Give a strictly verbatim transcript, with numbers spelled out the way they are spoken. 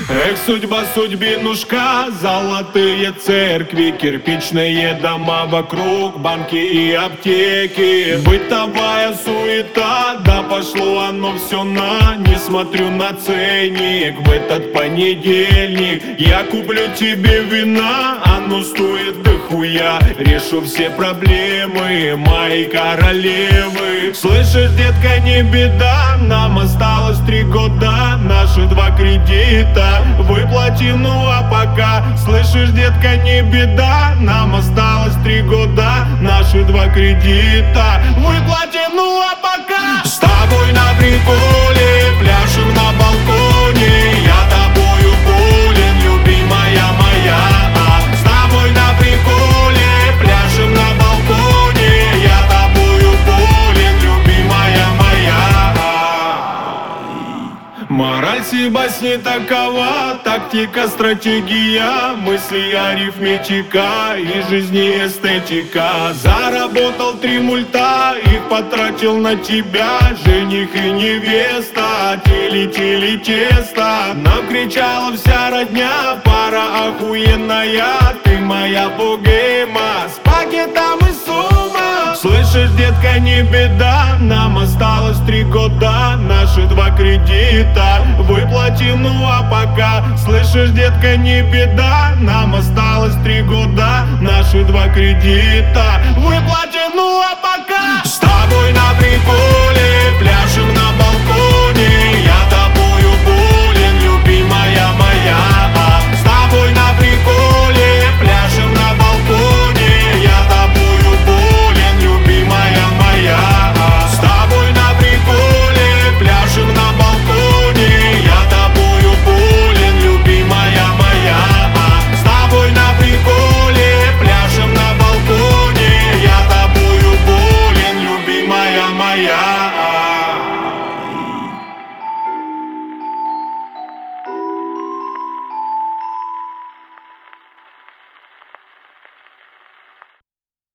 Эх, судьба, судьбинушка, золотые церкви, кирпичные дома вокруг, банки и аптеки. Бытовая суета, да пошло оно все на. Не смотрю на ценник в этот понедельник. Я куплю тебе вина, оно стоит дохуя. Решу все проблемы моей королевы. Слышишь, детка, не беда, нам осталось три года. Наши два кредита выплати, ну а пока. Слышишь, детка, не беда, нам осталось три года. Наши два кредита выплати, ну а пока. С тобой на приколе, пляшем на балконе. Я тобою болен, любимая моя. С тобой на приколе, пляшем на балконе. Я тобою болен, любимая моя. Мораль сей басни такова, тактика, стратегия, мысли, арифметика и жизни эстетика. Заработал три мульта, их потратил на тебя. Жених и невеста, тили-тили тесто. Нам кричала вся родня, пара охуенная. Ты моя богема, с пакетом и сумма. Слышишь, детка, не беда, нам осталось три года. Наши два кредита выплати, ну а пока. Слышишь, детка, не беда, нам осталось три года. Наши два кредита выплати.